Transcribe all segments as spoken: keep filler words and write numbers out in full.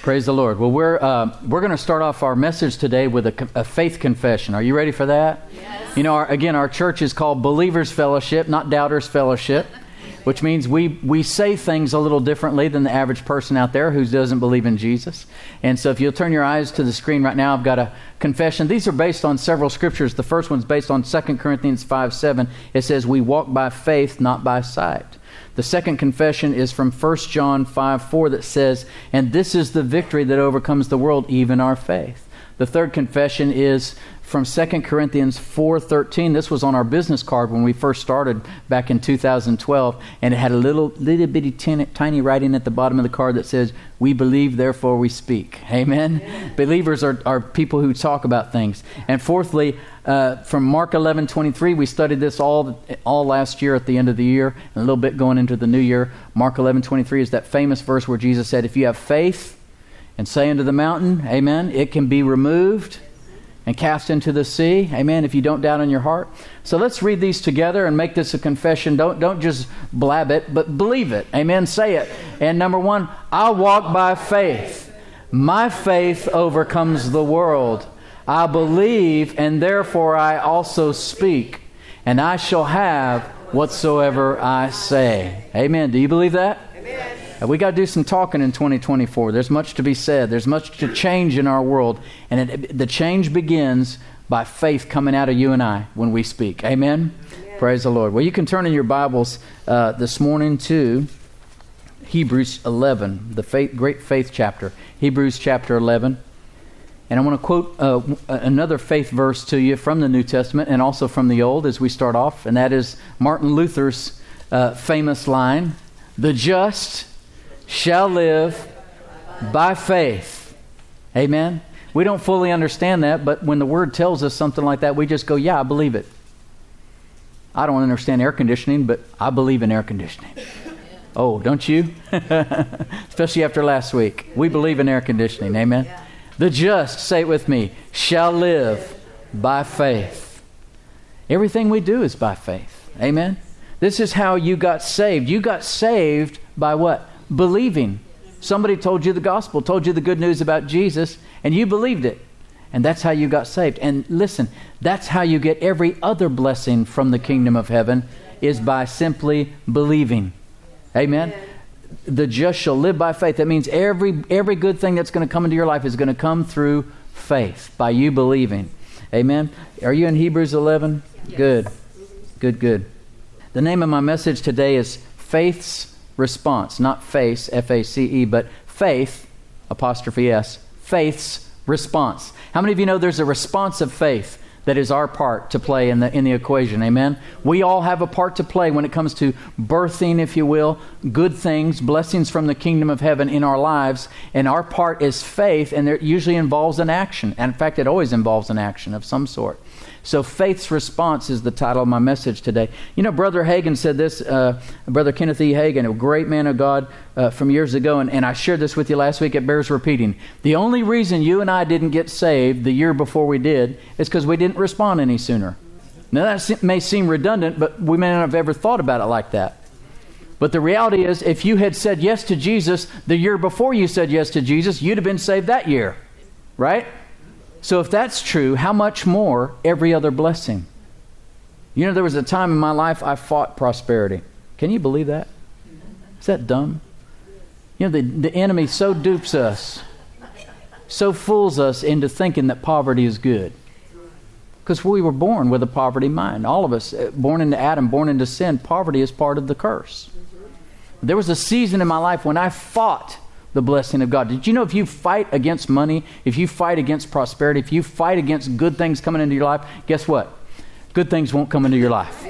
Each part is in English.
Praise the Lord. Well, we're uh, we're going to start off our message today with a, a faith confession. Are you ready for that? Yes. You know, our, again, our church is called Believers Fellowship, not Doubters Fellowship, which means we we say things a little differently than the average person out there who doesn't believe in Jesus. And so if you'll turn your eyes to the screen right now, I've got a confession. These are based on several scriptures. The first one's based on Second Corinthians five seven. It says, we walk by faith, not by sight. The second confession is from First John five four that says, and this is the victory that overcomes the world, even our faith. The third confession is from Second Corinthians four thirteen. This was on our business card when we first started back in two thousand twelve, and it had a little little bitty tiny, tiny writing at the bottom of the card that says, we believe, therefore we speak. Amen? Amen. Believers are, are people who talk about things. And fourthly, uh, from Mark eleven twenty-three, we studied this all all last year at the end of the year, and a little bit going into the new year. Mark eleven twenty-three is that famous verse where Jesus said, if you have faith and say unto the mountain, amen, it can be removed and cast into the sea. Amen. If you don't doubt in your heart. So let's read these together and make this a confession. Don't don't just blab it, but believe it. Amen. Say it. And number one, I walk by faith. My faith overcomes the world. I believe, and therefore I also speak, and I shall have whatsoever I say. Amen. Do you believe that? Amen. We got to do some talking in twenty twenty-four. There's much to be said. There's much to change in our world. And it, the change begins by faith coming out of you and I when we speak. Amen? Amen. Praise the Lord. Well, you can turn in your Bibles uh, this morning to Hebrews eleven, the faith, great faith chapter. Hebrews chapter eleven. And I want to quote uh, another faith verse to you from the New Testament and also from the Old as we start off. And that is Martin Luther's uh, famous line, the just shall live by faith. Amen. We don't fully understand that, but when the Word tells us something like that, we just go, yeah, I believe it. I don't understand air conditioning, but I believe in air conditioning. Oh, don't you? Especially after last week. We believe in air conditioning. Amen. The just, say it with me, shall live by faith. Everything we do is by faith. Amen. This is how you got saved. You got saved by what? Believing. Somebody told you the gospel, told you the good news about Jesus, and you believed it. And that's how you got saved. And listen, that's how you get every other blessing from the kingdom of heaven, is by simply believing. Amen? The just shall live by faith. That means every every good thing that's going to come into your life is going to come through faith, by you believing. Amen? Are you in Hebrews eleven? Yes. Good. Good, good. The name of my message today is Faith's Response, not face, F A C E, but faith, apostrophe S, faith's response. How many of you know there's a response of faith that is our part to play in the in the equation? Amen? We all have a part to play when it comes to birthing, if you will, good things, blessings from the kingdom of heaven in our lives, and our part is faith, and it usually involves an action. And in fact, it always involves an action of some sort. So faith's response is the title of my message today. You know, Brother Hagin said this, uh, Brother Kenneth E. Hagin, a great man of God uh, from years ago, and, and I shared this with you last week. It bears repeating. The only reason you and I didn't get saved the year before we did is because we didn't respond any sooner. Now that may seem redundant, but we may not have ever thought about it like that. But the reality is, if you had said yes to Jesus the year before you said yes to Jesus, you'd have been saved that year, right? So if that's true, how much more every other blessing? You know, there was a time in my life I fought prosperity. Can you believe that? Is that dumb? You know, the, the enemy so dupes us, so fools us into thinking that poverty is good. Because we were born with a poverty mind. All of us, born into Adam, born into sin, poverty is part of the curse. There was a season in my life when I fought the blessing of God. Did you know if you fight against money, if you fight against prosperity, if you fight against good things coming into your life, guess what? Good things won't come into your life.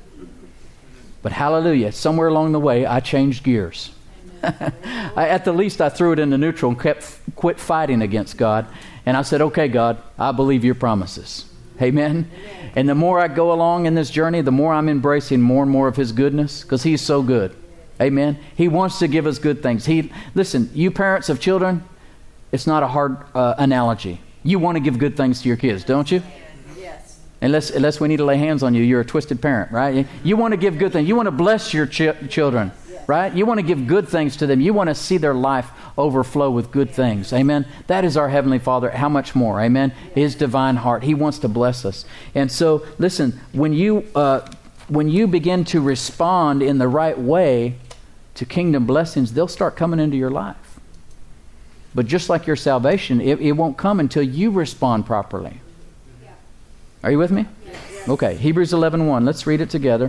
But hallelujah, somewhere along the way, I changed gears. I, at the least, I threw it into neutral and kept quit fighting against God. And I said, okay, God, I believe your promises. Amen? Amen. And the more I go along in this journey, the more I'm embracing more and more of His goodness, because He's so good. Amen. He wants to give us good things. He listen, you parents of children, it's not a hard uh, analogy. You want to give good things to your kids, don't you? Yes. Unless unless we need to lay hands on you, you're a twisted parent, right? You want to give good things. You want to bless your ch- children. Yes. right? You want to give good things to them. You want to see their life overflow with good things. Amen. That is our Heavenly Father. How much more? Amen. His divine heart. He wants to bless us. And so, listen, when you uh, when you begin to respond in the right way to kingdom blessings, they'll start coming into your life. But just like your salvation, it, it won't come until you respond properly. Are you with me? Yes. Okay, Hebrews eleven one. Let's read it together.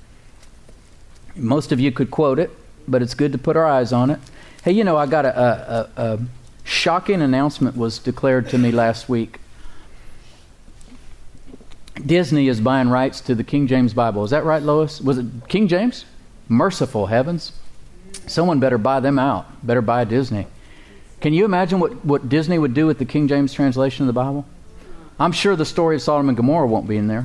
Most of you could quote it, but it's good to put our eyes on it. Hey, you know, I got a, a, a, a shocking announcement was declared to me last week. Disney is buying rights to the King James Bible. Is that right, Lois? Was it King James? Merciful heavens. Someone better buy them out. Better buy Disney. Can you imagine what, what Disney would do with the King James translation of the Bible? I'm sure the story of Sodom and Gomorrah won't be in there.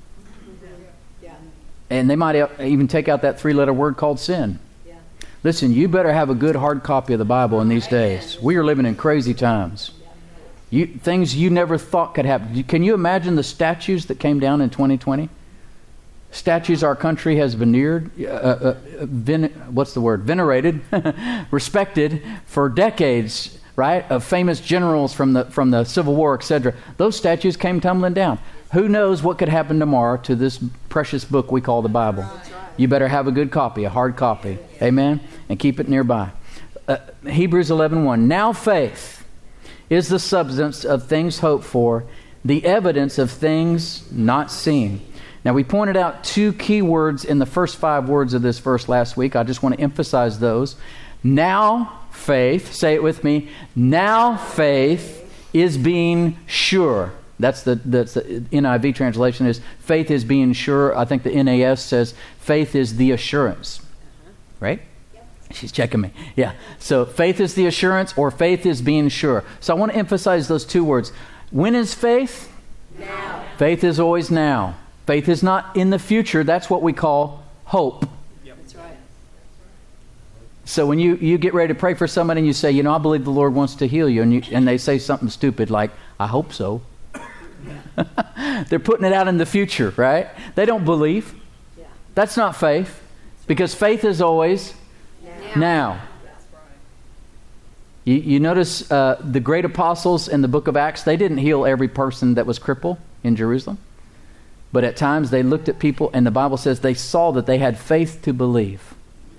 And they might even take out that three-letter word called sin. Yeah. Listen, you better have a good hard copy of the Bible in these days. We are living in crazy times. You, things you never thought could happen. Can you imagine the statues that came down in twenty twenty? Statues our country has veneered, uh, uh, ven- what's the word? Venerated, respected for decades, right? Of famous generals from the from the Civil War, et cetera. Those statues came tumbling down. Who knows what could happen tomorrow to this precious book we call the Bible? Right. You better have a good copy, a hard copy. Amen? And keep it nearby. Uh, Hebrews eleven one. Now faith is the substance of things hoped for, the evidence of things not seen. Now we pointed out two key words in the first five words of this verse last week. I just want to emphasize those. Now faith, say it with me, now faith is being sure. That's the, that's the N I V translation is faith is being sure. I think the N A S says faith is the assurance. Right? Yep. She's checking me. Yeah. So faith is the assurance or faith is being sure. So I want to emphasize those two words. When is faith? Now. Faith is always now. Faith is not in the future. That's what we call hope. Yep. That's right. So when you, you get ready to pray for somebody and you say, you know, I believe the Lord wants to heal you, and you, and they say something stupid like, I hope so. They're putting it out in the future, right? They don't believe. Yeah. That's not faith, because faith is always now. now. That's right. You, you notice uh, the great apostles in the book of Acts, they didn't heal every person that was crippled in Jerusalem. But at times they looked at people, and the Bible says they saw that they had faith to believe.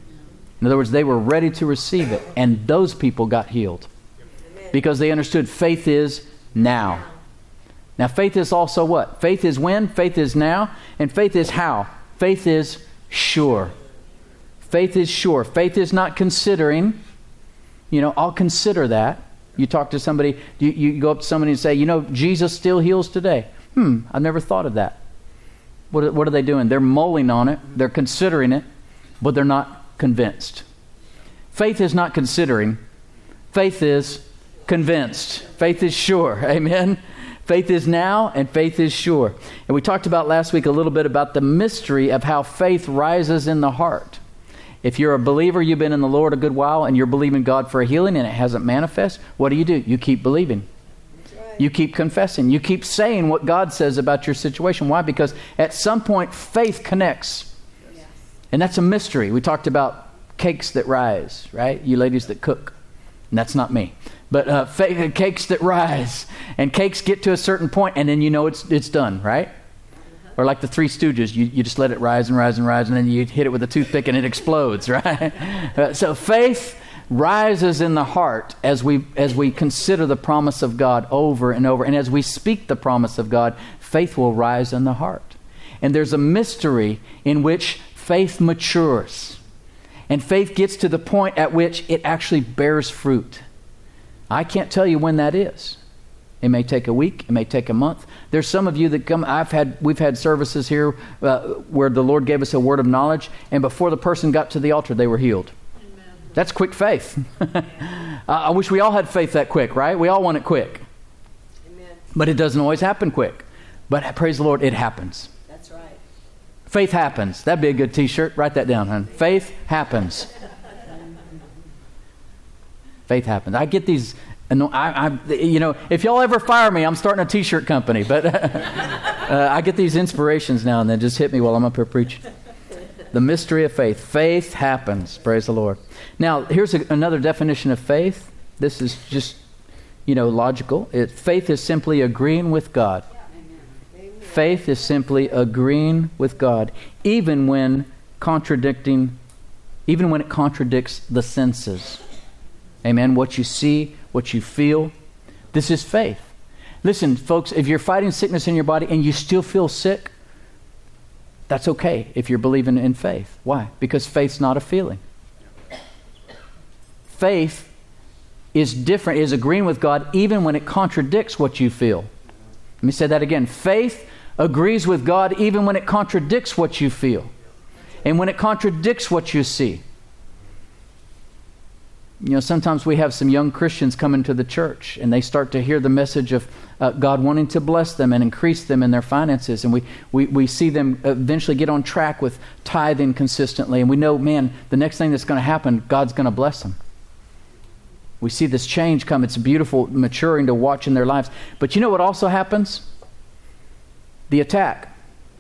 In other words, they were ready to receive it, and those people got healed. Because they understood faith is now. Now, faith is also what? Faith is when? Faith is now. And faith is how? Faith is sure. Faith is sure. Faith is not considering. You know, I'll consider that. You talk to somebody, you, you go up to somebody and say, you know, Jesus still heals today. Hmm, I've never thought of that. What, what are they doing? They're mulling on it. They're considering it, but they're not convinced. Faith is not considering. Faith is convinced. Faith is sure. Amen. Faith is now and faith is sure. And we talked about last week a little bit about the mystery of how faith rises in the heart. If you're a believer, you've been in the Lord a good while, and you're believing God for a healing and it hasn't manifest, what do you do? You keep believing. Right. You keep confessing. You keep saying what God says about your situation. Why? Because at some point, faith connects. Yes. And that's a mystery. We talked about cakes that rise, right? You ladies that cook. And that's not me. But uh, fa- cakes that rise, and cakes get to a certain point, and then you know it's it's done, right? Uh-huh. Or like the Three Stooges, you, you just let it rise and rise and rise, and then you hit it with a toothpick and it explodes, right? uh, so faith rises in the heart as we as we consider the promise of God over and over, and as we speak the promise of God, faith will rise in the heart. And there's a mystery in which faith matures, and faith gets to the point at which it actually bears fruit. I can't tell you when that is. It may take a week. It may take a month. There's some of you that come. I've had. We've had services here uh, where the Lord gave us a word of knowledge, and before the person got to the altar, they were healed. Amen. That's quick faith. uh, I wish we all had faith that quick, right? We all want it quick. Amen. But it doesn't always happen quick. But praise the Lord, it happens. That's right. Faith happens. That'd be a good T-shirt. Write that down, hon. Faith happens. Faith happens. I get these, I, I, you know, if y'all ever fire me, I'm starting a T-shirt company. But uh, I get these inspirations now and then. Just hit me while I'm up here preaching. The mystery of faith. Faith happens. Praise the Lord. Now, here's a, another definition of faith. This is just, you know, logical. It, faith is simply agreeing with God. Faith is simply agreeing with God, even when contradicting, even when it contradicts the senses. Amen. What you see, what you feel. This is faith. Listen, folks, if you're fighting sickness in your body and you still feel sick, that's okay if you're believing in faith. Why? Because faith's not a feeling. Faith is different, is agreeing with God even when it contradicts what you feel. Let me say that again. Faith agrees with God even when it contradicts what you feel and when it contradicts what you see. You know, sometimes we have some young Christians come into the church and they start to hear the message of uh, God wanting to bless them and increase them in their finances. And we, we, we see them eventually get on track with tithing consistently. And we know, man, the next thing that's going to happen, God's going to bless them. We see this change come. It's beautiful, maturing to watch in their lives. But you know what also happens? The attack.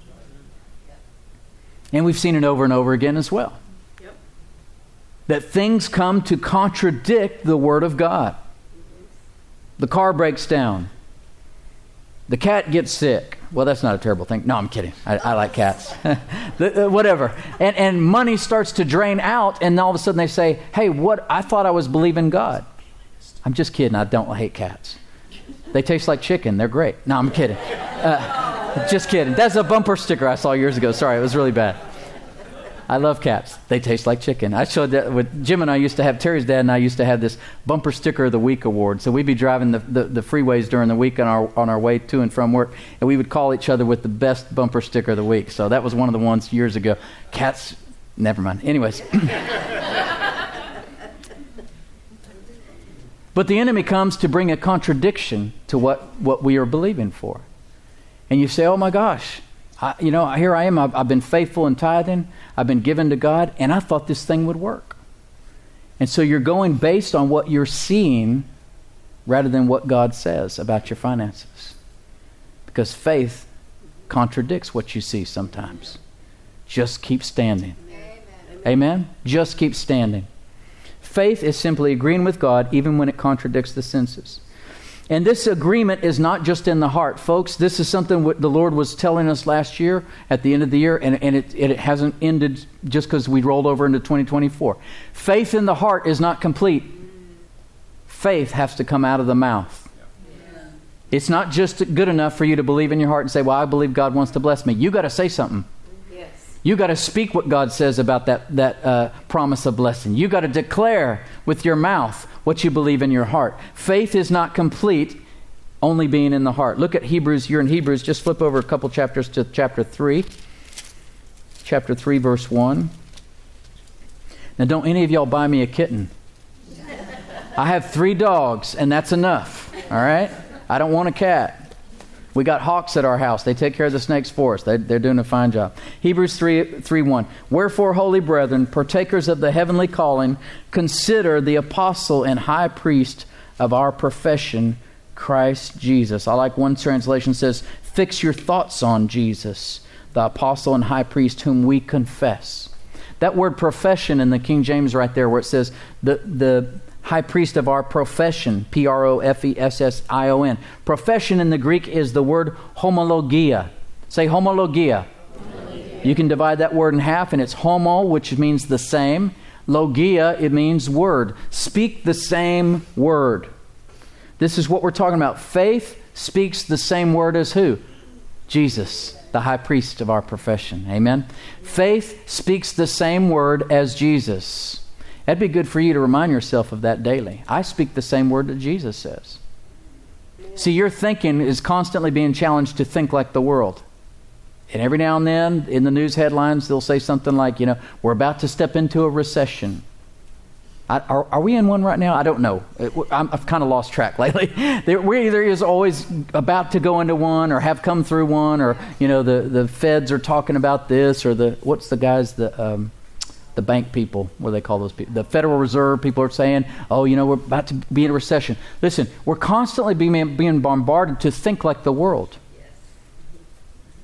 And we've seen it over and over again as well. That things come to contradict the Word of God. The car breaks down. The cat gets sick. Well, that's not a terrible thing. No, I'm kidding. I, I like cats. the, uh, whatever. And, and money starts to drain out, and all of a sudden they say, hey, what? I thought I was believing God. I'm just kidding. I don't hate cats. They taste like chicken. They're great. No, I'm kidding. Uh, just kidding. That's a bumper sticker I saw years ago. Sorry, it was really bad. I love cats. They taste like chicken. I showed that with Jim and I used to have, Terry's dad and I used to have this Bumper Sticker of the Week award. So we'd be driving the, the, the freeways during the week on our on our way to and from work, and we would call each other with the best Bumper Sticker of the Week. So that was one of the ones years ago. Cats, never mind. Anyways. But the enemy comes to bring a contradiction to what, what we are believing for. And you say, oh my gosh, I, you know, here I am. I've, I've been faithful in tithing. I've been given to God, and I thought this thing would work. And so you're going based on what you're seeing rather than what God says about your finances. Because faith contradicts what you see sometimes. Just keep standing. Amen. Amen? Just keep standing. Faith is simply agreeing with God even when it contradicts the senses. And this agreement is not just in the heart. Folks, this is something what the Lord was telling us last year at the end of the year, and, and it, it hasn't ended just because we rolled over into twenty twenty-four. Faith in the heart is not complete. Faith has to come out of the mouth. Yeah. It's not just good enough for you to believe in your heart and say, well, I believe God wants to bless me. You got to say something. You got to speak what God says about that, that uh, promise of blessing. You got to declare with your mouth what you believe in your heart. Faith is not complete, only being in the heart. Look at Hebrews. You're in Hebrews. Just flip over a couple chapters to chapter three. Chapter three, verse one. Now, don't any of y'all buy me a kitten. I have three dogs, and that's enough. All right? I don't want a cat. We got hawks at our house. They take care of the snakes for us. They, they're doing a fine job. Hebrews three, three one. Wherefore, holy brethren, partakers of the heavenly calling, consider the apostle and high priest of our profession, Christ Jesus. I like one translation says, fix your thoughts on Jesus, the apostle and high priest whom we confess. That word profession in the King James right there where it says the the high priest of our profession, P R O F E S S I O N. Profession in the Greek is the word homologia. Say homologia. Homologia. You can divide that word in half, and it's homo, which means the same. Logia, it means word. Speak the same word. This is what we're talking about. Faith speaks the same word as who? Jesus, the high priest of our profession. Amen? Faith speaks the same word as Jesus. That'd be good for you to remind yourself of that daily. I speak the same word that Jesus says. See, your thinking is constantly being challenged to think like the world. And every now and then, in the news headlines, they'll say something like, you know, we're about to step into a recession. I, are, are we in one right now? I don't know. I'm, I've kind of lost track lately. There, we either is always about to go into one or have come through one, or, you know, the, the feds are talking about this, or the, what's the guys, the... Um, The bank people, what do they call those people? The Federal Reserve people are saying, oh, you know, we're about to be in a recession. Listen, we're constantly being, being bombarded to think like the world. Yes.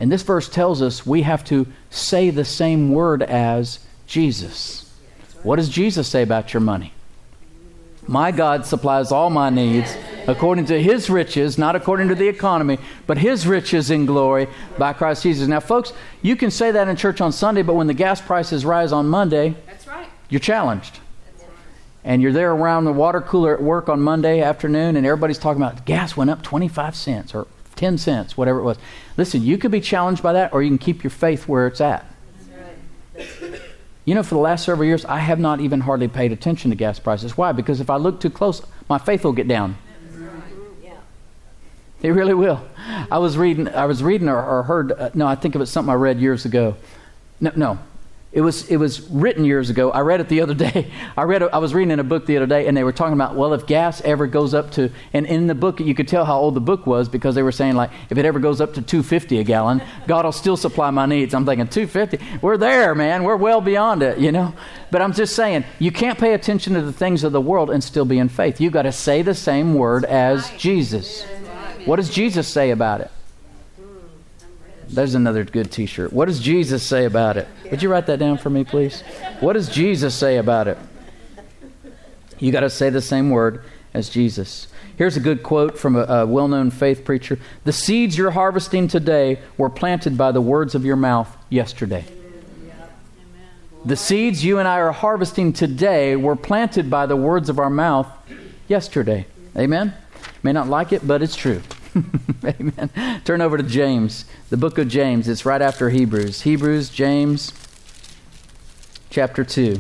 And this verse tells us we have to say the same word as Jesus. What does Jesus say about your money? My God supplies all my needs according to His riches, not according to the economy, but His riches in glory by Christ Jesus. Now, folks, you can say that in church on Sunday, but when the gas prices rise on Monday, that's right. You're challenged. That's right. And you're there around the water cooler at work on Monday afternoon, and everybody's talking about gas went up twenty-five cents or ten cents, whatever it was. Listen, you could be challenged by that, or you can keep your faith where it's at. That's right. That's right. You know, for the last several years, I have not even hardly paid attention to gas prices. Why? Because if I look too close, my faith will get down. Yeah. It really will. I was reading, I was reading or, or heard, uh, no, I think it was something I read years ago. No, no. It was it was written years ago. I read it the other day. I read. A, I was reading in a book the other day, and they were talking about, well, if gas ever goes up to, and in the book you could tell how old the book was because they were saying, like, if it ever goes up to two fifty a gallon, God will still supply my needs. I'm thinking two fifty. We're there, man. We're well beyond it, you know. But I'm just saying, you can't pay attention to the things of the world and still be in faith. You've got to say the same word as Jesus. What does Jesus say about it? There's another good T-shirt. What does Jesus say about it? Would you write that down for me, please? What does Jesus say about it? You got to say the same word as Jesus. Here's a good quote from a, a well-known faith preacher. The seeds you're harvesting today were planted by the words of your mouth yesterday. The seeds you and I are harvesting today were planted by the words of our mouth yesterday. Amen? May not like it, but it's true. Amen. Turn over to James, the book of James. It's right after Hebrews. Hebrews, James, chapter two.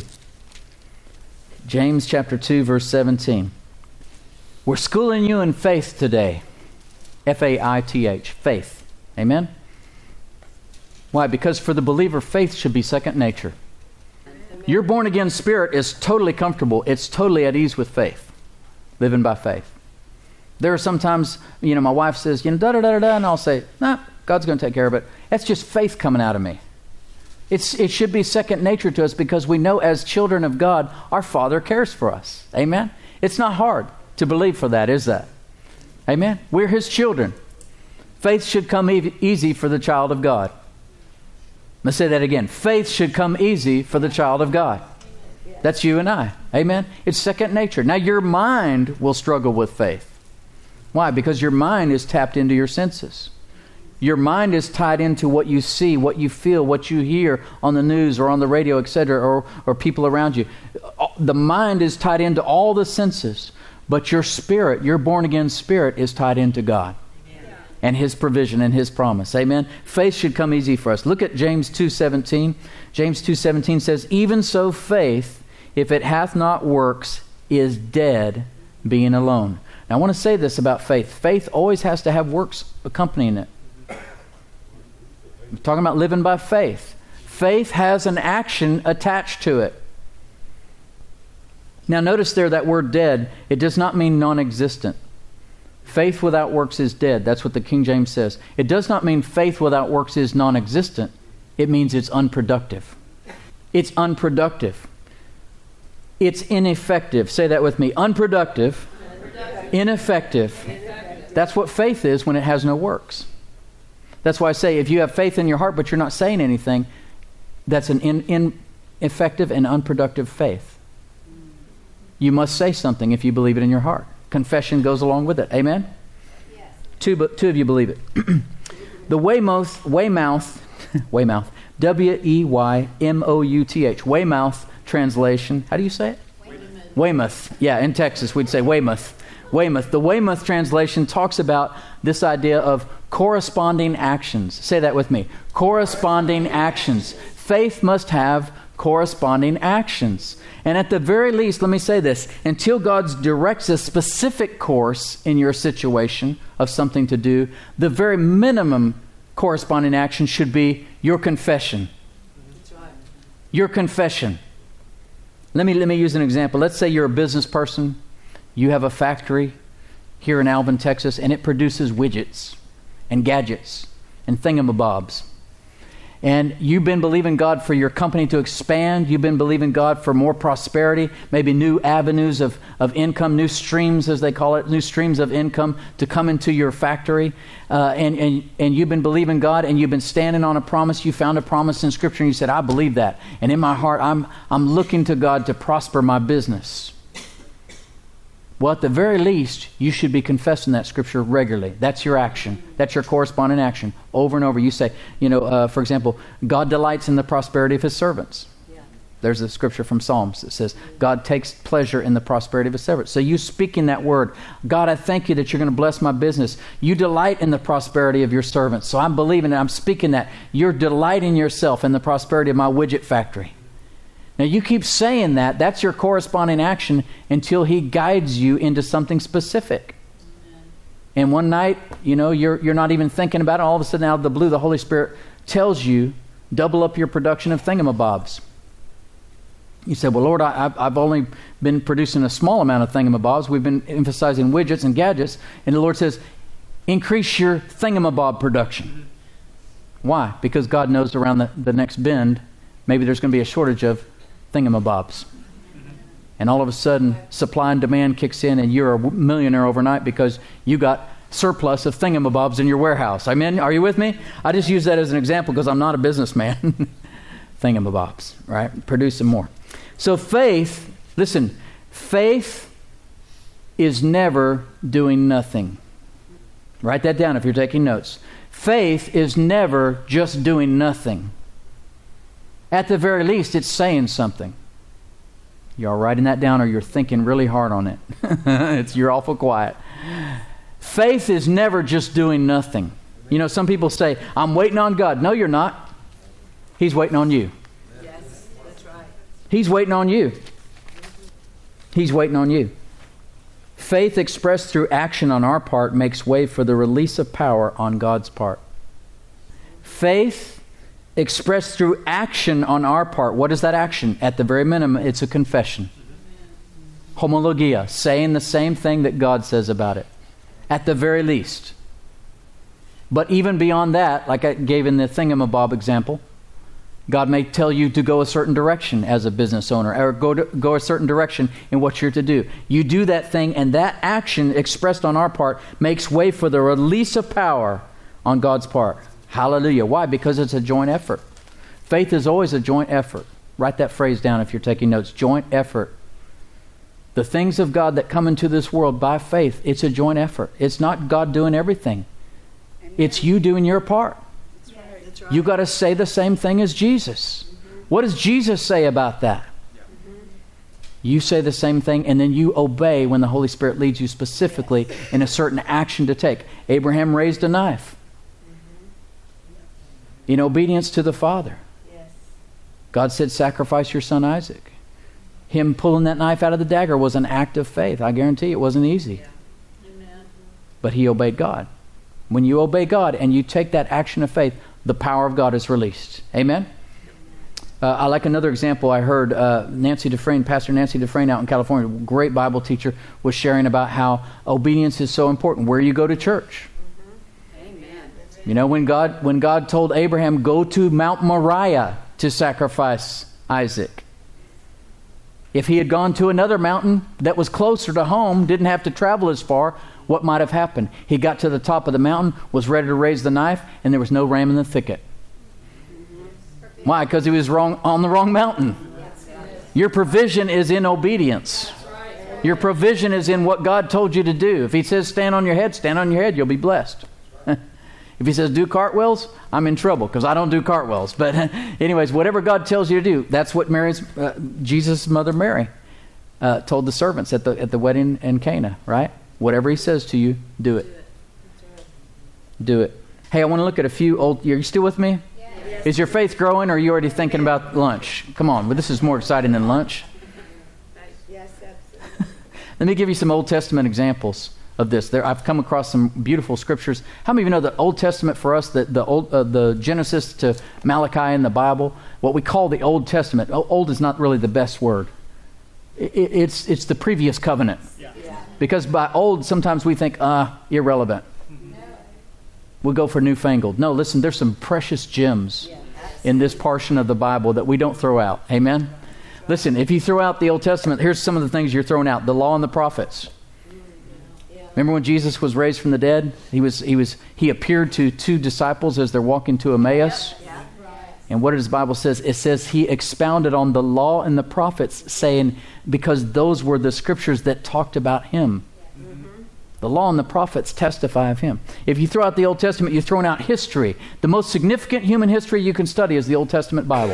James chapter two, verse seventeen. We're schooling you in faith today. F A I T H, faith. Amen? Why? Because for the believer, faith should be second nature. Your born-again spirit is totally comfortable. It's totally at ease with faith, living by faith. There are sometimes, you know, my wife says, you know, da-da-da-da-da, and I'll say, nah, God's going to take care of it. That's just faith coming out of me. It's It should be second nature to us because we know as children of God, our Father cares for us. Amen? It's not hard to believe for that, is that? Amen? We're His children. Faith should come e- easy for the child of God. Let's say that again. Faith should come easy for the child of God. That's you and I. Amen? It's second nature. Now, your mind will struggle with faith. Why? Because your mind is tapped into your senses. Your mind is tied into what you see, what you feel, what you hear on the news or on the radio, et cetera, or, or people around you. The mind is tied into all the senses, but your spirit, your born-again spirit, is tied into God and His provision and His promise. Amen? Faith should come easy for us. Look at James two seventeen. James two seventeen says, even so faith, if it hath not works, is dead, being alone. Now, I want to say this about faith. Faith always has to have works accompanying it. I'm talking about living by faith. Faith has an action attached to it. Now, notice there that word dead, it does not mean non-existent. Faith without works is dead. That's what the King James says. It does not mean faith without works is non-existent. It means it's unproductive. It's unproductive. It's ineffective. Say that with me. Unproductive. Ineffective. That's what faith is when it has no works. That's why I say if you have faith in your heart but you're not saying anything, that's an in, ineffective and unproductive faith. You must say something if you believe it in your heart. Confession goes along with it. Amen? Yes. Two, but two of you believe it. The Weymouth, Weymouth, Weymouth, W E Y M O U T H, Weymouth translation. How do you say it? Weymouth. Weymouth. Yeah, in Texas we'd say Weymouth. Weymouth. The Weymouth translation talks about this idea of corresponding actions. Say that with me. Corresponding actions. Faith must have corresponding actions. And at the very least, let me say this, until God directs a specific course in your situation of something to do, the very minimum corresponding action should be your confession. That's right. Your confession. Let me, let me use an example. Let's say you're a business person. You have a factory here in Alvin, Texas, and it produces widgets and gadgets and thingamabobs. and you've been believing God for your company to expand. You've been believing God for more prosperity, maybe new avenues of, of income, new streams, as they call it, new streams of income to come into your factory. Uh, and, and, and you've been believing God, and you've been standing on a promise. You found a promise in Scripture, and you said, I believe that. And in my heart, I'm, I'm looking to God to prosper my business. Well, at the very least, you should be confessing that Scripture regularly. That's your action. That's your corresponding action. Over and over, you say, you know, uh, for example, God delights in the prosperity of His servants. Yeah. There's a Scripture from Psalms that says, God takes pleasure in the prosperity of His servants. So you speaking that word, God, I thank you that you're going to bless my business. You delight in the prosperity of your servants. So I'm believing and I'm speaking that. You're delighting yourself in the prosperity of my widget factory. Now, you keep saying that. That's your corresponding action until He guides you into something specific. Amen. And one night, you know, you're you're not even thinking about it. All of a sudden, out of the blue, the Holy Spirit tells you, double up your production of thingamabobs. You said, well, Lord, I, I've only been producing a small amount of thingamabobs. We've been emphasizing widgets and gadgets. And the Lord says, increase your thingamabob production. Why? Because God knows around the, the next bend, maybe there's going to be a shortage of thingamabobs. And all of a sudden, supply and demand kicks in, and you're a millionaire overnight because you got surplus of thingamabobs in your warehouse. Amen? Are you with me? I just use that as an example because I'm not a businessman. Thingamabobs, right? Producing more. So faith, listen, faith is never doing nothing. Write that down if you're taking notes. Faith is never just doing nothing. At the very least, it's saying something. Y'all writing that down, or you're thinking really hard on it? It's you're awful quiet. Faith is never just doing nothing. You know, some people say, I'm waiting on God. No, you're not. He's waiting on you. Yes, that's right. He's waiting on you. He's waiting on you. Faith expressed through action on our part makes way for the release of power on God's part. Faith expressed through action on our part. What is that action? At the very minimum, it's a confession. Homologia, saying the same thing that God says about it. At the very least. But even beyond that, like I gave in the thingamabob example, God may tell you to go a certain direction as a business owner, or go to, go a certain direction in what you're to do. You do that thing, and that action expressed on our part makes way for the release of power on God's part. Hallelujah. Why? Because it's a joint effort. Faith is always a joint effort. Write that phrase down if you're taking notes. Joint effort. The things of God that come into this world by faith, it's a joint effort. It's not God doing everything. Amen. It's you doing your part. That's right. That's right. You got to say the same thing as Jesus. Mm-hmm. What does Jesus say about that? Yeah. Mm-hmm. You say the same thing, and then you obey when the Holy Spirit leads you specifically yes. in a certain action to take. Abraham raised a knife. In obedience to the Father. Yes. God said, sacrifice your son Isaac. Him pulling that knife out of the dagger was an act of faith. I guarantee it wasn't easy. Yeah. Amen. But he obeyed God. When you obey God and you take that action of faith, the power of God is released. Amen? Uh, I like another example I heard. Uh, Nancy Dufresne, Pastor Nancy Dufresne out in California, great Bible teacher, was sharing about how obedience is so important. Where you go to church. You know, when God when God told Abraham, go to Mount Moriah to sacrifice Isaac. If he had gone to another mountain that was closer to home, didn't have to travel as far, what might have happened? He got to the top of the mountain, was ready to raise the knife, and there was no ram in the thicket. Why? Because he was wrong on the wrong mountain. Your provision is in obedience. Your provision is in what God told you to do. If he says stand on your head, stand on your head, you'll be blessed. If he says do cartwheels, I'm in trouble because I don't do cartwheels. But anyways, whatever God tells you to do, that's what Mary's, uh, Jesus' mother Mary uh, told the servants at the at the wedding in Cana, right? Whatever he says to you, do it. Do it. Right. Do it. Hey, I want to look at a few old... Are you still with me? Yes. Is your faith growing, or are you already thinking about lunch? Come on, but this is more exciting than lunch. Yes, absolutely. Let me give you some Old Testament examples of this. There, I've come across some beautiful scriptures. How many of you know the Old Testament for us, the the old uh, the Genesis to Malachi in the Bible, what we call the Old Testament? Old is not really the best word. It, it's it's the previous covenant. Yeah. Yeah. Because by old, sometimes we think, ah, uh, irrelevant. Mm-hmm. No. We'll go for newfangled. No, listen, there's some precious gems. Yeah, in this portion of the Bible that we don't throw out. Amen? Listen, if you throw out the Old Testament, here's some of the things you're throwing out. The law and the prophets. Remember when Jesus was raised from the dead? He was he was he appeared to two disciples as they're walking to Emmaus. And what does the Bible says? It says he expounded on the law and the prophets, saying, because those were the scriptures that talked about him. Mm-hmm. The law and the prophets testify of him. If you throw out the Old Testament, you're throwing out history. The most significant human history you can study is the Old Testament Bible.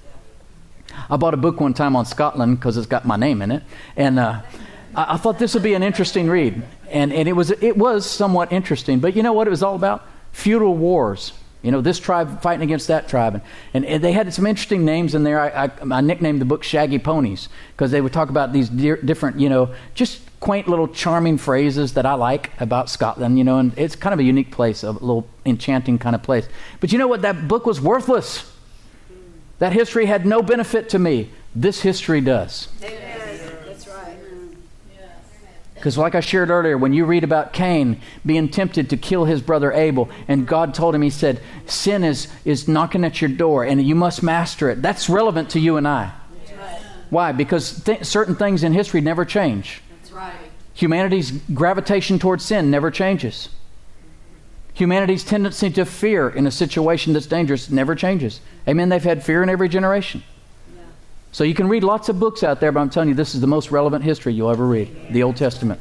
I bought a book one time on Scotland because it's got my name in it. And uh, I, I thought this would be an interesting read. And, and it was it was somewhat interesting. But you know what it was all about? Feudal wars. You know, this tribe fighting against that tribe. And, and, and they had some interesting names in there. I, I, I nicknamed the book Shaggy Ponies because they would talk about these di- different, you know, just quaint little charming phrases that I like about Scotland, you know, and it's kind of a unique place, a little enchanting kind of place. But you know what? That book was worthless. That history had no benefit to me. This history does. Amen. That's right. Because like I shared earlier, when you read about Cain being tempted to kill his brother Abel, and God told him, he said, sin is, is knocking at your door, and you must master it. That's relevant to you and I. That's right. Why? Because th- certain things in history never change. That's right. Humanity's gravitation towards sin never changes. Humanity's tendency to fear in a situation that's dangerous never changes. Amen? They've had fear in every generation. So you can read lots of books out there, but I'm telling you, this is the most relevant history you'll ever read, the Old Testament.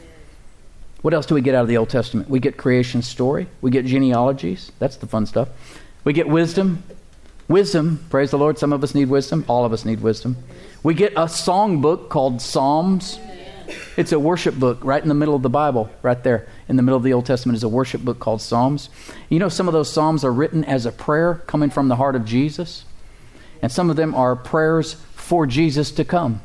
What else do we get out of the Old Testament? We get creation story. We get genealogies. That's the fun stuff. We get wisdom. Wisdom, praise the Lord. Some of us need wisdom. All of us need wisdom. We get a song book called Psalms. It's a worship book right in the middle of the Bible, right there. In the middle of the Old Testament is a worship book called Psalms. You know, some of those Psalms are written as a prayer coming from the heart of Jesus. And some of them are prayers for Jesus to come.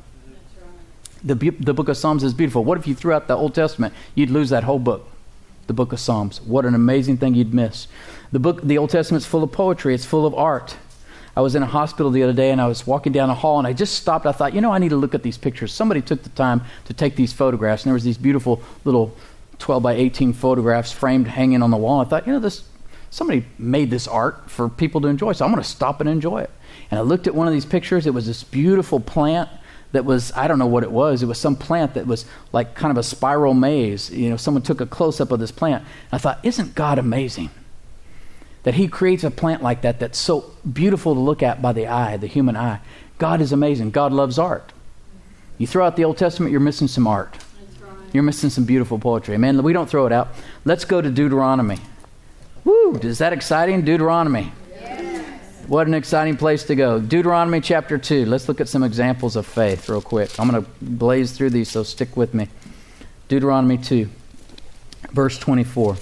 The, the book of Psalms is beautiful. What if you threw out the Old Testament? You'd lose that whole book, the book of Psalms. What an amazing thing you'd miss. The book, the Old Testament's full of poetry. It's full of art. I was in a hospital the other day and I was walking down a hall and I just stopped. I thought, you know, I need to look at these pictures. Somebody took the time to take these photographs. And there was these beautiful little twelve by eighteen photographs framed hanging on the wall. I thought, you know, this somebody made this art for people to enjoy. So I'm going to stop and enjoy it. And I looked at one of these pictures. It was this beautiful plant that was, I don't know what it was. It was some plant that was like kind of a spiral maze. You know, someone took a close-up of this plant. And I thought, isn't God amazing? That he creates a plant like that that's so beautiful to look at by the eye, the human eye. God is amazing. God loves art. You throw out the Old Testament, you're missing some art. You're missing some beautiful poetry. Man, we don't throw it out. Let's go to Deuteronomy. Woo! Is that exciting? Deuteronomy. What an exciting place to go. Deuteronomy chapter two. Let's look at some examples of faith real quick. I'm going to blaze through these, so stick with me. Deuteronomy two, verse twenty-four.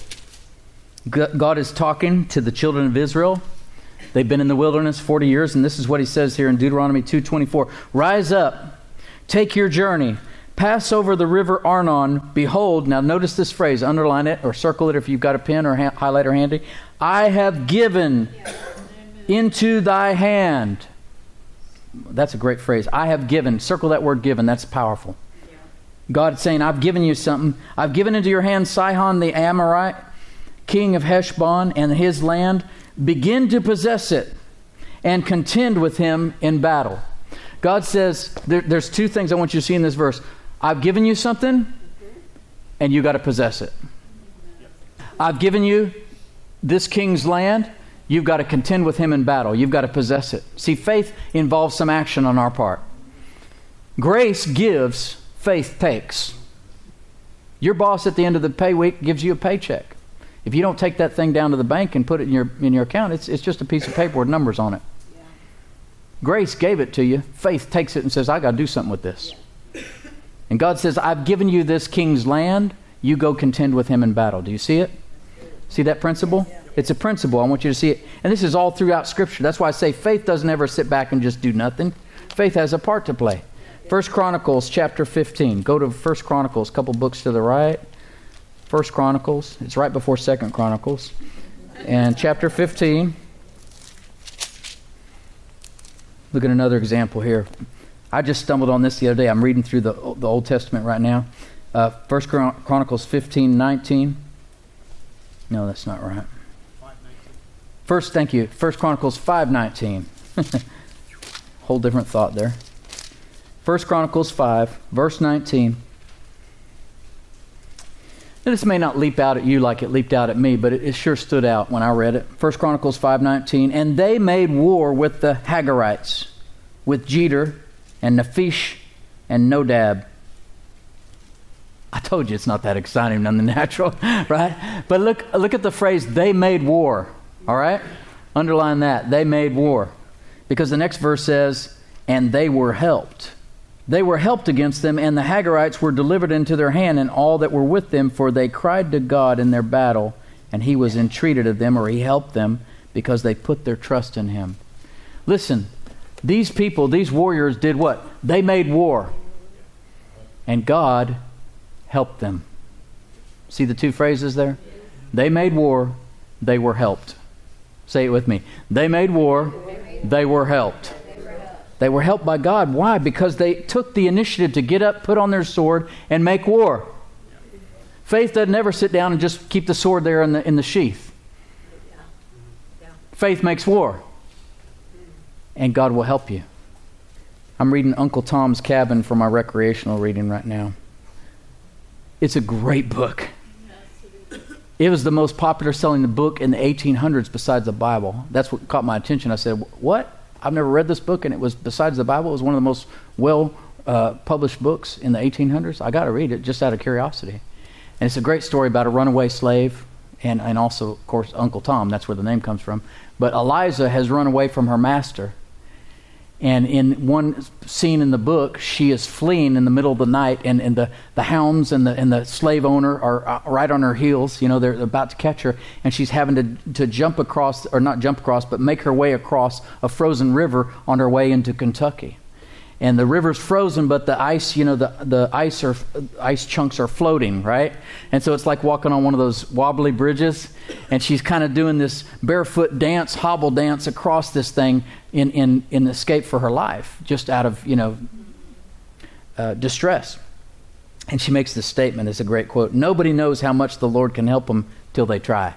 God is talking to the children of Israel. They've been in the wilderness forty years, and this is what he says here in Deuteronomy two twenty-four. Rise up, take your journey, pass over the river Arnon. Behold, now notice this phrase, underline it or circle it if you've got a pen or ha- highlighter handy. I have given into thy hand. That's a great phrase. I have given. Circle that word given. That's powerful. God's saying, I've given you something. I've given into your hand Sihon the Amorite, king of Heshbon, and his land. Begin to possess it and contend with him in battle. God says, there, there's two things I want you to see in this verse. I've given you something, and you got to possess it. I've given you this king's land. You've got to contend with him in battle. You've got to possess it. See, faith involves some action on our part. Grace gives, faith takes. Your boss at the end of the pay week gives you a paycheck. If you don't take that thing down to the bank and put it in your in your account, it's it's just a piece of paper with numbers on it. Yeah. Grace gave it to you. Faith takes it and says, I got to do something with this. Yeah. And God says, I've given you this king's land. You go contend with him in battle. Do you see it? See that principle? Yeah. It's a principle. I want you to see it. And this is all throughout Scripture. That's why I say faith doesn't ever sit back and just do nothing. Faith has a part to play. First Chronicles chapter fifteen. Go to First Chronicles, a couple books to the right. First Chronicles. It's right before Second Chronicles. And chapter fifteen. Look at another example here. I just stumbled on this the other day. I'm reading through the, the Old Testament right now. Uh, First Chronicles fifteen nineteen. No, that's not right. First, thank you. First Chronicles five nineteen. Whole different thought there. First Chronicles five, verse nineteen. Now, this may not leap out at you like it leaped out at me, but it, it sure stood out when I read it. First Chronicles five nineteen. And they made war with the Hagarites, with Jeter and Nephish and Nodab. I told you it's not that exciting on the natural, right? But look, look at the phrase, they made war, all right? Underline that, they made war. Because the next verse says, and they were helped. They were helped against them, and the Hagarites were delivered into their hand, and all that were with them, for they cried to God in their battle, and he was entreated of them, or he helped them, because they put their trust in him. Listen, these people, these warriors did what? They made war. And God helped them. See the two phrases there? They made war, they were helped. Say it with me. They made war, they were helped. They were helped by God. Why? Because they took the initiative to get up, put on their sword, and make war. Faith doesn't ever sit down and just keep the sword there in the, in the sheath. Faith makes war. And God will help you. I'm reading Uncle Tom's Cabin for my recreational reading right now. It's a great book. It was the most popular selling book in the eighteen hundreds besides the Bible. That's what caught my attention. I said, what? I've never read this book, and it was, besides the Bible, it was one of the most well uh, published books in the eighteen hundreds. I got to read it just out of curiosity. And it's a great story about a runaway slave, and, and also, of course, Uncle Tom. That's where the name comes from. But Eliza has run away from her master. And in one scene in the book, she is fleeing in the middle of the night, and, and the, the hounds and the and the slave owner are uh, right on her heels. You know, they're about to catch her, and she's having to to jump across, or not jump across, but make her way across a frozen river on her way into Kentucky. And the river's frozen, but the ice, you know, the, the ice or ice chunks are floating, right? And so it's like walking on one of those wobbly bridges. And she's kind of doing this barefoot dance, hobble dance across this thing in in in escape for her life, just out of, you know, uh, distress. And she makes this statement. It's a great quote. Nobody knows how much the Lord can help them till they try.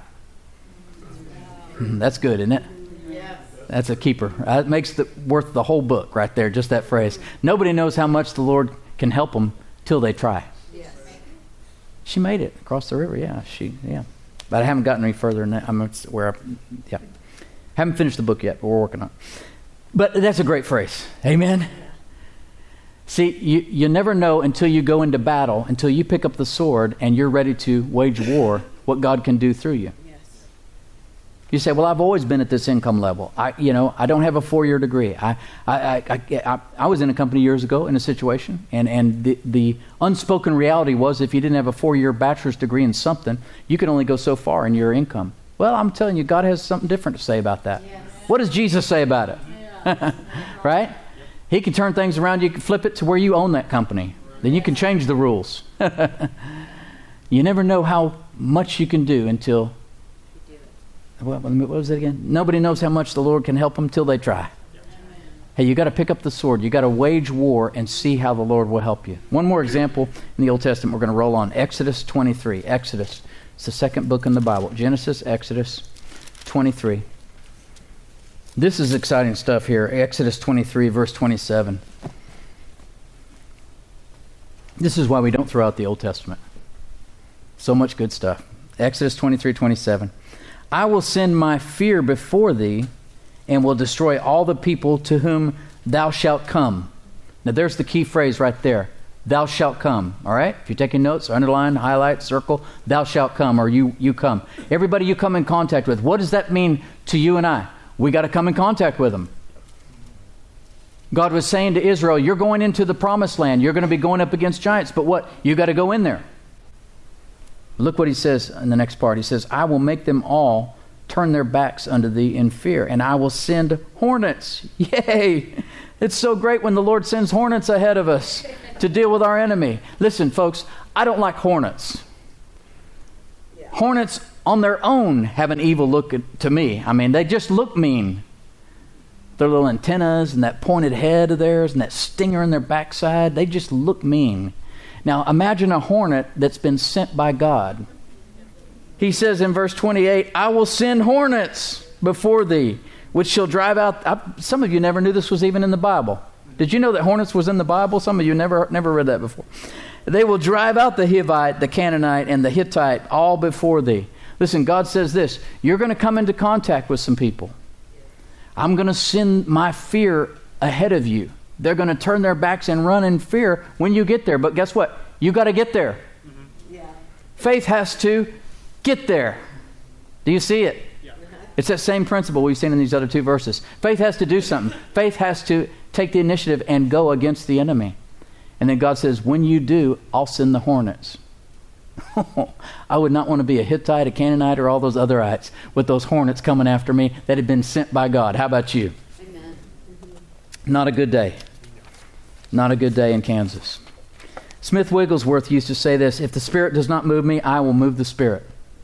That's good, isn't it? That's a keeper. It makes it worth the whole book right there, just that phrase. Nobody knows how much the Lord can help them till they try. Yes. She made it across the river, yeah. She, yeah. But I haven't gotten any further than that. I'm where, I, yeah. Haven't finished the book yet, but we're working on it. But that's a great phrase. Amen? See, you, you never know until you go into battle, until you pick up the sword and you're ready to wage war, what God can do through you. You say, well, I've always been at this income level. I, you know, I don't have a four-year degree. I, I, I, I, I was in a company years ago in a situation, and, and the, the unspoken reality was if you didn't have a four-year bachelor's degree in something, you could only go so far in your income. Well, I'm telling you, God has something different to say about that. Yes. What does Jesus say about it? Yeah. Right? He can turn things around. You can flip it to where you own that company. Then you can change the rules. You never know how much you can do until... What, what was it again? Nobody knows how much the Lord can help them till they try. Yep. Hey, you got to pick up the sword. You got to wage war and see how the Lord will help you. One more example in the Old Testament. We're going to roll on Exodus twenty-three. Exodus. It's the second book in the Bible. Genesis, Exodus twenty-three. This is exciting stuff here. Exodus twenty-three, verse twenty-seven. This is why we don't throw out the Old Testament. So much good stuff. Exodus twenty-three, twenty-seven. I will send my fear before thee and will destroy all the people to whom thou shalt come. Now there's the key phrase right there. Thou shalt come. All right? If you're taking notes, underline, highlight, circle, thou shalt come, or you, you come. Everybody you come in contact with, what does that mean to you and I? We got to come in contact with them. God was saying to Israel, you're going into the promised land. You're going to be going up against giants, but what? You got to go in there. Look what he says in the next part. He says, I will make them all turn their backs unto thee in fear, and I will send hornets. Yay! It's so great when the Lord sends hornets ahead of us to deal with our enemy. Listen, folks, I don't like hornets. Yeah. Hornets on their own have an evil look to me. I mean, they just look mean. Their little antennas and that pointed head of theirs and that stinger in their backside, they just look mean. Now, imagine a hornet that's been sent by God. He says in verse twenty-eight, I will send hornets. before thee, which shall drive out... I, some of you never knew this was even in the Bible. Did you know that hornets was in the Bible? Some of you never never read that before. They will drive out the Hivite, the Canaanite, and the Hittite all before thee. Listen, God says this. You're going to come into contact with some people. I'm going to send my fear ahead of you. They're going to turn their backs and run in fear when you get there. But guess what? You got to get there. Mm-hmm. Yeah. Faith has to get there. Do you see it? Yeah. It's that same principle we've seen in these other two verses. Faith has to do something. Faith has to take the initiative and go against the enemy. And then God says, when you do, I'll send the hornets. I would not want to be a Hittite, a Canaanite, or all those otherites with those hornets coming after me that had been sent by God. How about you? Amen. Mm-hmm. Not a good day. Not a good day in Kansas. Smith Wigglesworth used to say this, if the Spirit does not move me, I will move the Spirit.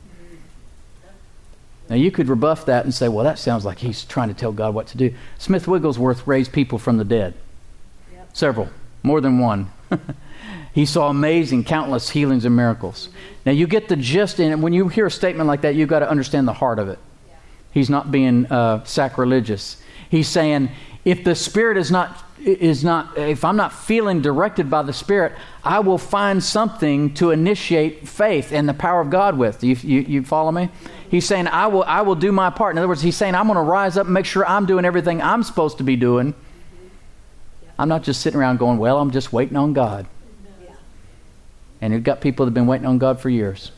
Now you could rebuff that and say, well, that sounds like he's trying to tell God what to do. Smith Wigglesworth raised people from the dead. Yep. Several. More than one. He saw amazing, countless healings and miracles. Mm-hmm. Now you get the gist in it. When you hear a statement like that, you've got to understand the heart of it. Yeah. He's not being uh, sacrilegious. He's saying, if the Spirit is not, is not, if I'm not feeling directed by the Spirit, I will find something to initiate faith and the power of God with. You, you, you follow me? He's saying, I will, I will do my part. In other words, he's saying, I'm going to rise up and make sure I'm doing everything I'm supposed to be doing. I'm not just sitting around going, well, I'm just waiting on God. And you've got people that have been waiting on God for years.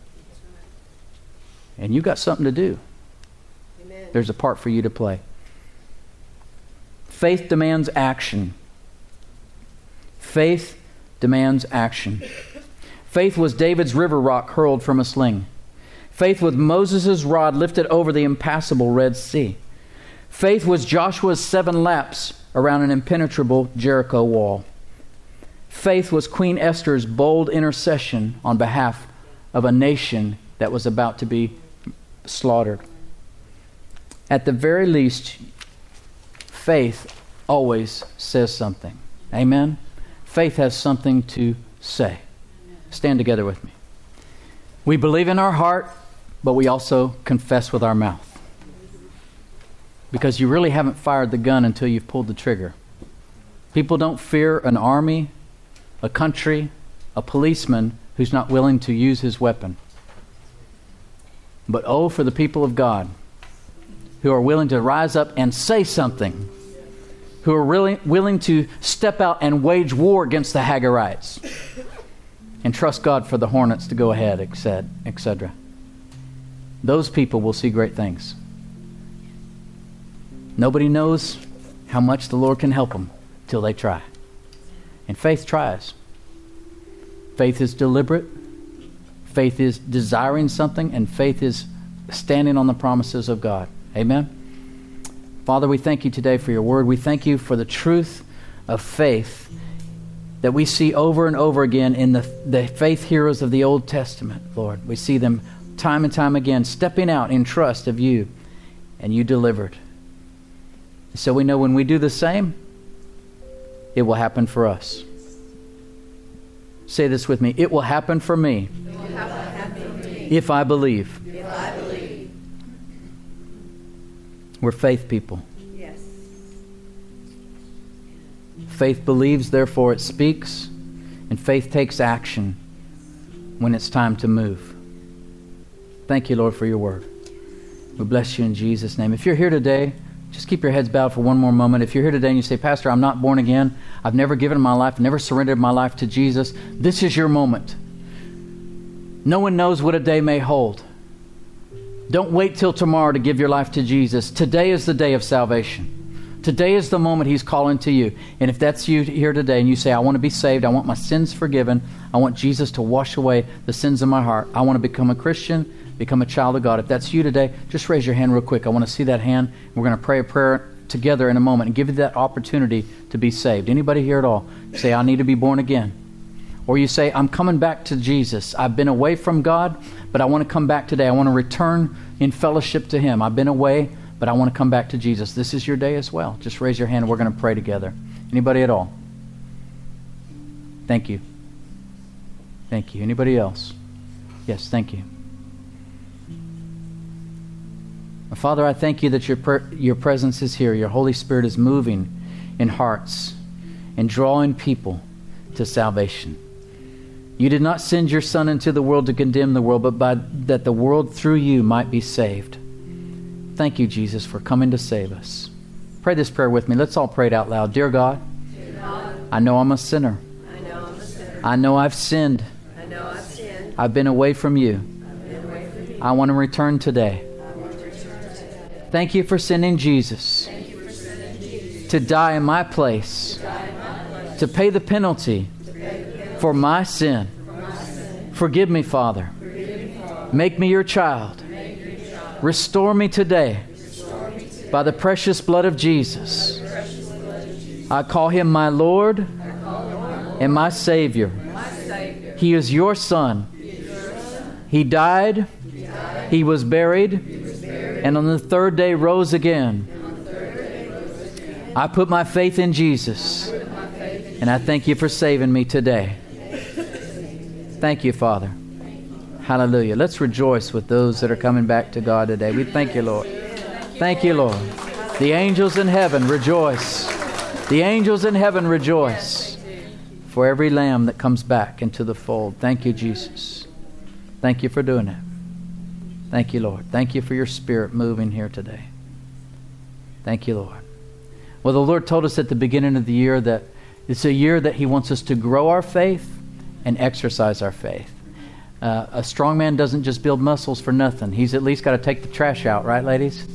And you've got something to do. Amen. There's a part for you to play. Faith demands action. Faith demands action. Faith was David's river rock hurled from a sling. Faith was Moses' rod lifted over the impassable Red Sea. Faith was Joshua's seven laps around an impenetrable Jericho wall. Faith was Queen Esther's bold intercession on behalf of a nation that was about to be slaughtered. At the very least, faith always says something. Amen? Faith has something to say. Stand together with me. We believe in our heart, but we also confess with our mouth. Because you really haven't fired the gun until you've pulled the trigger. People don't fear an army, a country, a policeman who's not willing to use his weapon. But oh, for the people of God who are willing to rise up and say something, who are really willing to step out and wage war against the Hagarites and trust God for the hornets to go ahead, et cetera. Those people will see great things. Nobody knows how much the Lord can help them till they try. And faith tries. Faith is deliberate. Faith is desiring something. And faith is standing on the promises of God. Amen? Father, we thank you today for your word. We thank you for the truth of faith that we see over and over again in the, the faith heroes of the Old Testament, Lord. We see them time and time again stepping out in trust of you. And you delivered. So we know when we do the same, it will happen for us. Say this with me. It will happen for me, it will happen for me. If I believe. If I believe. We're faith people. Yes. Faith believes, therefore it speaks, and faith takes action when it's time to move. Thank you, Lord, for your word. We bless you in Jesus' name. If you're here today, just keep your heads bowed for one more moment. If you're here today and you say, Pastor, I'm not born again. I've never given my life, never surrendered my life to Jesus. This is your moment. No one knows what a day may hold. Don't wait till tomorrow to give your life to Jesus. Today is the day of salvation. Today is the moment He's calling to you. And if that's you here today and you say, I want to be saved, I want my sins forgiven, I want Jesus to wash away the sins of my heart, I want to become a Christian, become a child of God. If that's you today, just raise your hand real quick. I want to see that hand. We're going to pray a prayer together in a moment and give you that opportunity to be saved. Anybody here at all say, I need to be born again? Or you say, I'm coming back to Jesus. I've been away from God, but I want to come back today. I want to return in fellowship to Him. I've been away, but I want to come back to Jesus. This is your day as well. Just raise your hand and we're going to pray together. Anybody at all? Thank you. Thank you. Anybody else? Yes, thank you. Father, I thank you that your, per- your presence is here. Your Holy Spirit is moving in hearts and drawing people to salvation. You did not send your Son into the world to condemn the world, but by, that the world through you might be saved. Thank you, Jesus, for coming to save us. Pray this prayer with me. Let's all pray it out loud. Dear God, Dear God, I know I'm a sinner. I know I'm a sinner. I know I've sinned. I know I've sinned. I've been away from you. I've been away from you. I want to return today. I want to return today. Thank you for sending Jesus Thank you for sending Jesus to die in my place, to die in my place, to pay the penalty to pay the penalty for my sin. for my sin. Forgive me, Father. Forgive me, Father. Make me your child. Make me your child. Restore me today Restore me today. by the precious blood of Jesus. Precious blood of Jesus. I call him my Lord I call him my Lord, and my Savior. my Savior. He is your Son. He is your Son. He died, He died. he was buried, He was buried. and on the third day rose again. And on the third day rose again. I put my faith in Jesus, Put my faith in and I thank you for saving me today. Thank you, Father. Hallelujah. Let's rejoice with those that are coming back to God today. We thank you, Lord. Thank you, Lord. The angels in heaven rejoice. The angels in heaven rejoice for every lamb that comes back into the fold. Thank you, Jesus. Thank you for doing it. Thank you, Lord. Thank you for your Spirit moving here today. Thank you, Lord. Well, the Lord told us at the beginning of the year that it's a year that He wants us to grow our faith and exercise our faith. Uh, a strong man doesn't just build muscles for nothing. He's at least got to take the trash out, right, ladies?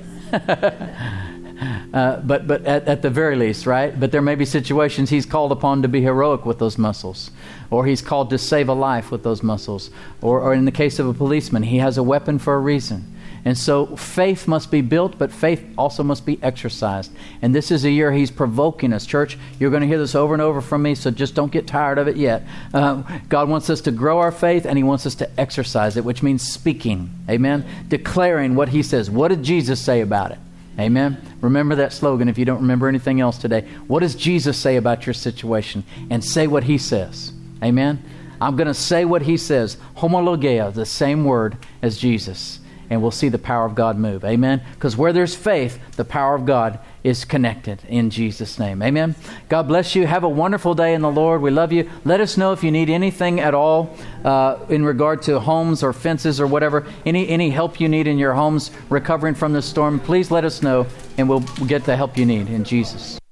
uh, but but at, at the very least, right? But there may be situations he's called upon to be heroic with those muscles, or he's called to save a life with those muscles, or, or in the case of a policeman, he has a weapon for a reason. And so faith must be built, but faith also must be exercised. And this is a year He's provoking us. Church, you're going to hear this over and over from me, so just don't get tired of it yet. Uh, God wants us to grow our faith, and He wants us to exercise it, which means speaking. Amen? Declaring what He says. What did Jesus say about it? Amen? Remember that slogan if you don't remember anything else today. What does Jesus say about your situation? And say what He says. Amen? I'm going to say what He says. Homologia, the same word as Jesus. And we'll see the power of God move. Amen? Because where there's faith, the power of God is connected in Jesus' name. Amen? God bless you. Have a wonderful day in the Lord. We love you. Let us know if you need anything at all uh, in regard to homes or fences or whatever. Any any help you need in your homes recovering from this storm, please let us know, and we'll get the help you need in Jesus.